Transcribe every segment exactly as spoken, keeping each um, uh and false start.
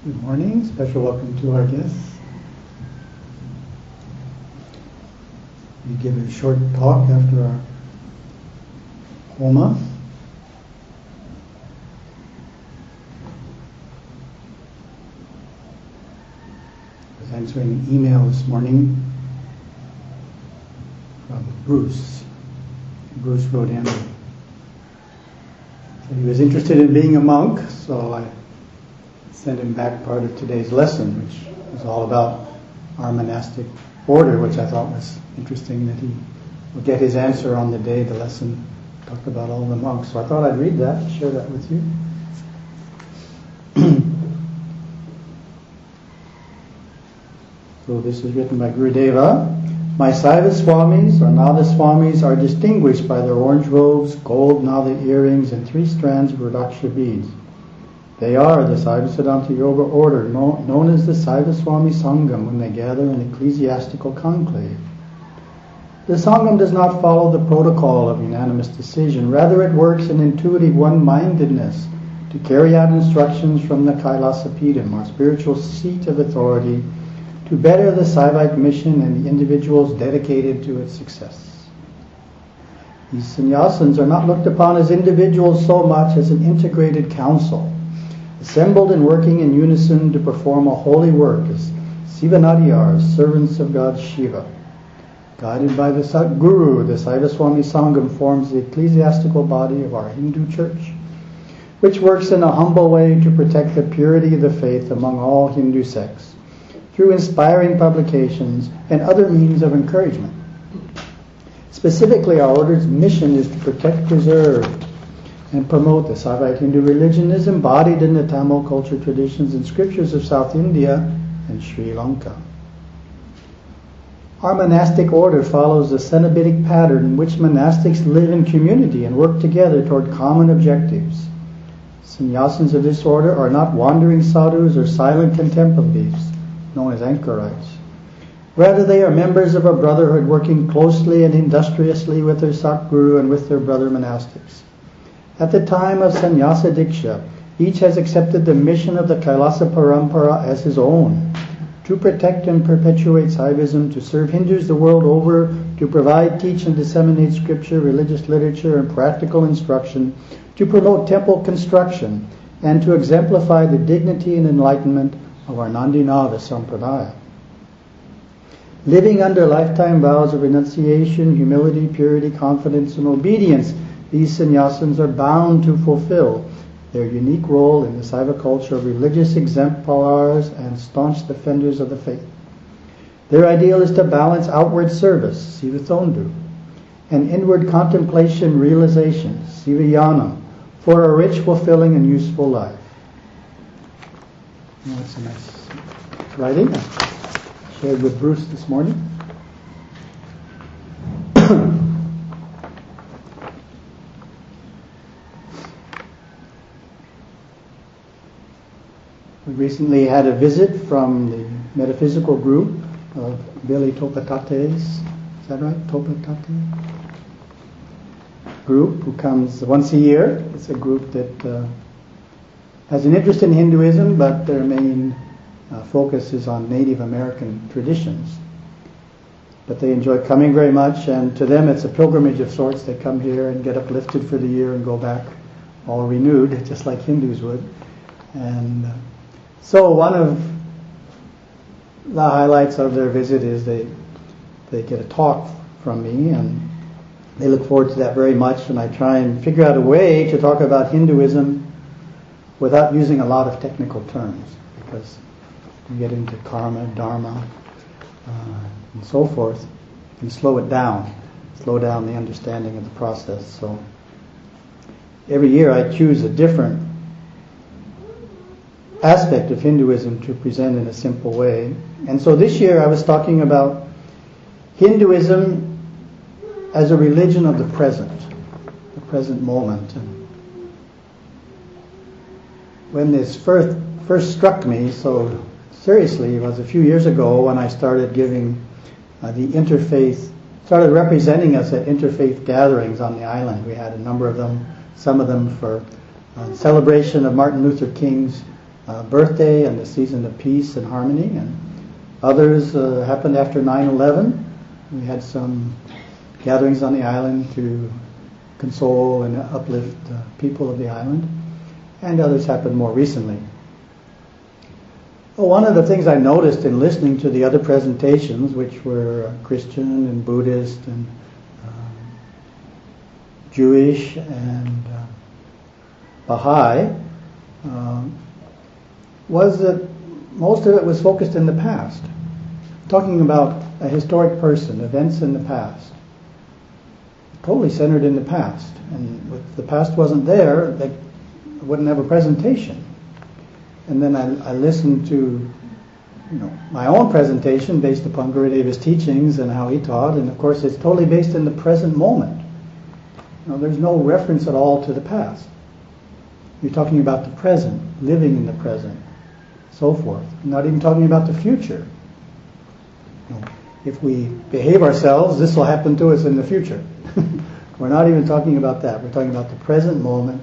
Good morning. Special welcome to our guests. We give a short talk after our Homa. I was answering an email this morning from Bruce. Bruce wrote in. He was interested in being a monk, so I sent him back part of today's lesson, which was all about our monastic order, which I thought was interesting that he would get his answer on the day the lesson talked about all the monks. So I thought I'd read that and share that with you. So this is written by Gurudeva. My Saiva Swamis or Nada Swamis are distinguished by their orange robes, gold Nada earrings, and three strands of Rudraksha beads. They are the Saiva Siddhanta Yoga order, known, known as the Saiva Swami Sangam, when they gather in ecclesiastical conclave. The Sangam does not follow the protocol of unanimous decision. Rather, it works in intuitive one-mindedness to carry out instructions from the Kailasapidam, our spiritual seat of authority, to better the Saivite mission and the individuals dedicated to its success. These sannyasins are not looked upon as individuals so much as an integrated council, assembled and working in unison to perform a holy work as Sivanadiyars, servants of God Shiva. Guided by the Guru, the Saiva Swami Sangam forms the ecclesiastical body of our Hindu church, which works in a humble way to protect the purity of the faith among all Hindu sects, through inspiring publications and other means of encouragement. Specifically, our order's mission is to protect, preserve, and promote the Saivite Hindu religion as embodied in the Tamil culture, traditions, and scriptures of South India and Sri Lanka. Our monastic order follows the Cenobitic pattern in which monastics live in community and work together toward common objectives. Sannyasins of this order are not wandering sadhus or silent contemplatives, known as anchorites. Rather, they are members of a brotherhood working closely and industriously with their Satguru and with their brother monastics. At the time of Sannyasa Diksha, each has accepted the mission of the Kailasa Parampara as his own, to protect and perpetuate Saivism, to serve Hindus the world over, to provide, teach, and disseminate scripture, religious literature, and practical instruction, to promote temple construction, and to exemplify the dignity and enlightenment of our Nandinada Sampradaya. Living under lifetime vows of renunciation, humility, purity, confidence, and obedience, these sannyasins are bound to fulfill their unique role in the Saiva culture of religious exemplars and staunch defenders of the faith. Their ideal is to balance outward service, sivathondu, and inward contemplation, realization, sivayanam, for a rich, fulfilling, and useful life. Oh, that's a nice writing I shared with Bruce this morning. We recently had a visit from the metaphysical group of Billy Topatates. Is that right? Topatate? Group who comes once a year. It's a group that uh, has an interest in Hinduism, but their main uh, focus is on Native American traditions. But they enjoy coming very much, and to them it's a pilgrimage of sorts. They come here and get uplifted for the year and go back all renewed, just like Hindus would. And uh, so one of the highlights of their visit is they they get a talk from me, and they look forward to that very much, and I try and figure out a way to talk about Hinduism without using a lot of technical terms, because you get into karma, dharma, uh, and so forth, and slow it down, slow down the understanding of the process. So every year I choose a different aspect of Hinduism to present in a simple way. And so this year I was talking about Hinduism as a religion of the present, the present moment. And when this first, first struck me so seriously, it was a few years ago when I started giving uh, the interfaith, started representing us at interfaith gatherings on the island. We had a number of them, some of them for uh, celebration of Martin Luther King's uh, birthday and a season of peace and harmony, and others uh, happened after nine eleven. We had some gatherings on the island to console and uplift the people of the island, and others happened more recently. Well, one of the things I noticed in listening to the other presentations, which were Christian and Buddhist and um, Jewish and uh, Baha'i, um, was that most of it was focused in the past, talking about a historic person, events in the past, totally centered in the past. And if the past wasn't there, they wouldn't have a presentation. And then I, I listened to, you know, my own presentation based upon Gurudeva's teachings and how he taught, and of course it's totally based in the present moment. You know, there's no reference at all to the past. You're talking about the present, living in the present, so forth. Not even talking about the future. You know, if we behave ourselves, this will happen to us in the future. We're not even talking about that. We're talking about the present moment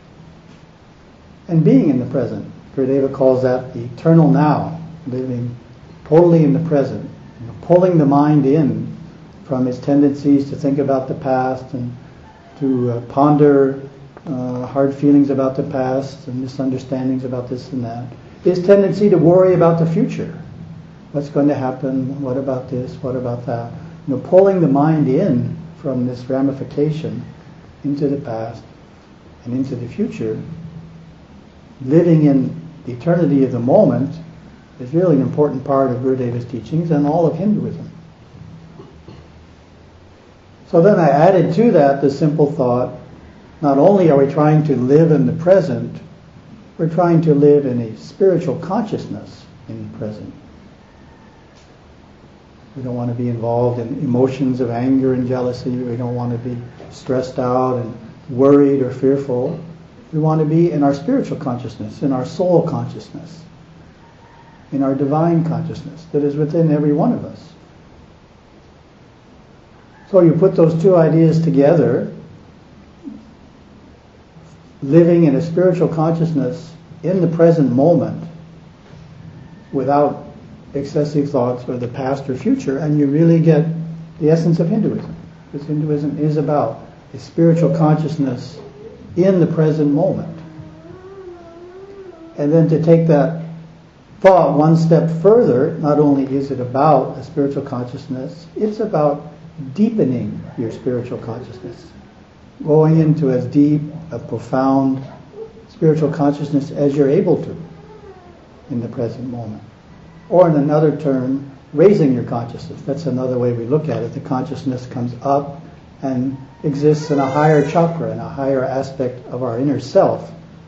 and being in the present. Gurudeva calls that the eternal now, living totally in the present, you know, pulling the mind in from its tendencies to think about the past and to uh, ponder uh, hard feelings about the past and misunderstandings about this and that. His tendency to worry about the future. What's going to happen? What about this? What about that? You know, pulling the mind in from this ramification into the past and into the future, living in the eternity of the moment, is really an important part of Gurudeva's teachings and all of Hinduism. So then I added to that the simple thought, not only are we trying to live in the present, we're trying to live in a spiritual consciousness in the present. We don't want to be involved in emotions of anger and jealousy. We don't want to be stressed out and worried or fearful. We want to be in our spiritual consciousness, in our soul consciousness, in our divine consciousness that is within every one of us. So you put those two ideas together, living in a spiritual consciousness in the present moment without excessive thoughts or the past or future, and you really get the essence of Hinduism. Because Hinduism is about a spiritual consciousness in the present moment. And then to take that thought one step further, not only is it about a spiritual consciousness, it's about deepening your spiritual consciousness, going into as deep, a profound spiritual consciousness as you're able to in the present moment. Or in another term, raising your consciousness. That's another way we look at it. The consciousness comes up and exists in a higher chakra, in a higher aspect of our inner self.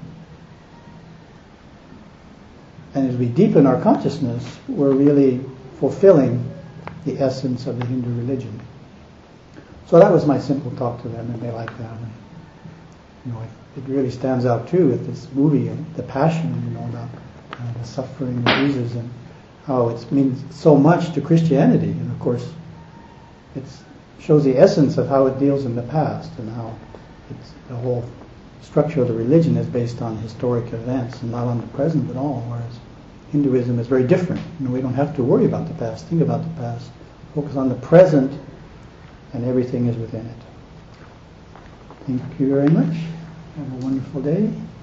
And as we deepen our consciousness, we're really fulfilling the essence of the Hindu religion. So that was my simple talk to them, and they liked that. And, you know, it, it really stands out too with this movie and the passion, you know, about uh, the suffering of Jesus and how it means so much to Christianity. And of course, it shows the essence of how it deals in the past and how it's, the whole structure of the religion is based on historic events and not on the present at all, whereas Hinduism is very different. You know, we don't have to worry about the past, think about the past, focus on the present, and everything is within it. Thank you very much. Have a wonderful day.